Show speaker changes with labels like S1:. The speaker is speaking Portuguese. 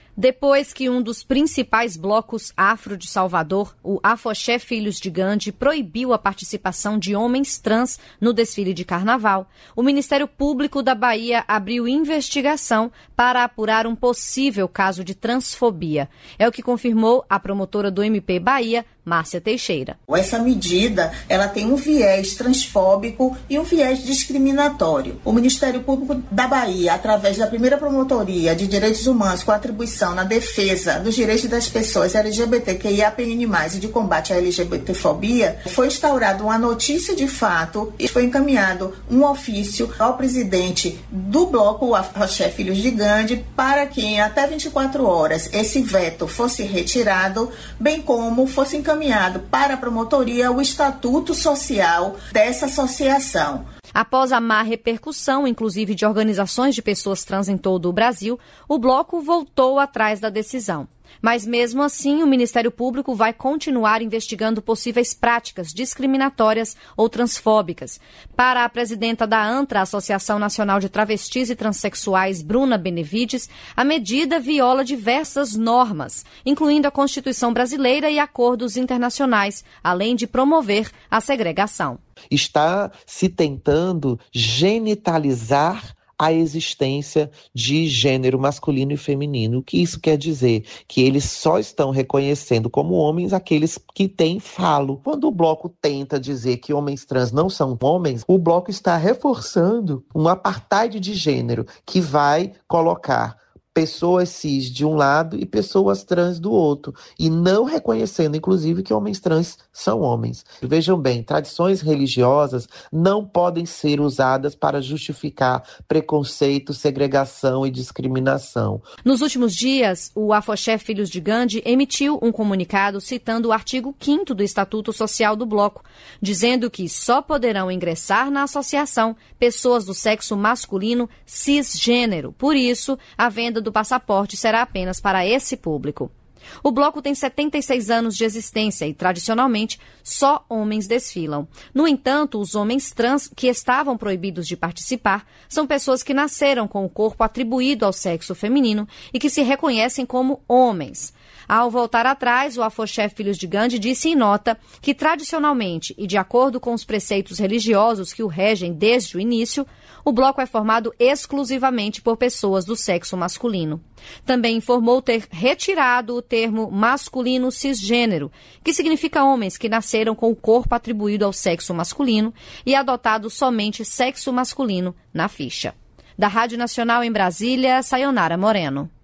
S1: Depois que um dos principais blocos afro de Salvador, o Afoxé Filhos de Gandhi, proibiu a participação de homens trans no desfile de carnaval, o Ministério Público da Bahia abriu investigação para apurar um possível caso de transfobia. É o que confirmou a promotora do MP Bahia, Márcia Teixeira.
S2: Essa medida, ela tem um viés transfóbico e um viés discriminatório. O Ministério Público da Bahia, através da primeira promotoria de direitos humanos com atribuição na defesa dos direitos das pessoas LGBTQIAPN+, e de combate à LGBTfobia, foi instaurada uma notícia de fato e foi encaminhado um ofício ao presidente do bloco Afoxé Filhos de Gandhi para que em até 24 horas esse veto fosse retirado, bem como fosse encaminhado para a promotoria o estatuto social dessa associação.
S1: Após a má repercussão, inclusive de organizações de pessoas trans em todo o Brasil, o bloco voltou atrás da decisão. Mas mesmo assim, o Ministério Público vai continuar investigando possíveis práticas discriminatórias ou transfóbicas. Para a presidenta da ANTRA, Associação Nacional de Travestis e Transsexuais, Bruna Benevides, a medida viola diversas normas, incluindo a Constituição brasileira e acordos internacionais, além de promover a segregação.
S3: Está se tentando genitalizar a existência de gênero masculino e feminino. O que isso quer dizer? Que eles só estão reconhecendo como homens aqueles que têm falo. Quando o bloco tenta dizer que homens trans não são homens, o bloco está reforçando um apartheid de gênero que vai colocar pessoas cis de um lado e pessoas trans do outro, e não reconhecendo, inclusive, que homens trans são homens. Vejam bem, tradições religiosas não podem ser usadas para justificar preconceito, segregação e discriminação.
S1: Nos últimos dias, o Afoxé Filhos de Gandhi emitiu um comunicado citando o artigo 5º do Estatuto Social do Bloco, dizendo que só poderão ingressar na associação pessoas do sexo masculino cisgênero. Por isso, a venda do passaporte será apenas para esse público. O bloco tem 76 anos de existência e, tradicionalmente, só homens desfilam. No entanto, os homens trans que estavam proibidos de participar são pessoas que nasceram com o corpo atribuído ao sexo feminino e que se reconhecem como homens. Ao voltar atrás, o Afoxé Filhos de Gandhi disse em nota que, tradicionalmente e de acordo com os preceitos religiosos que o regem desde o início, o bloco é formado exclusivamente por pessoas do sexo masculino. Também informou ter retirado o termo masculino cisgênero, que significa homens que nasceram com o corpo atribuído ao sexo masculino, e adotado somente sexo masculino na ficha. Da Rádio Nacional em Brasília, Sayonara Moreno.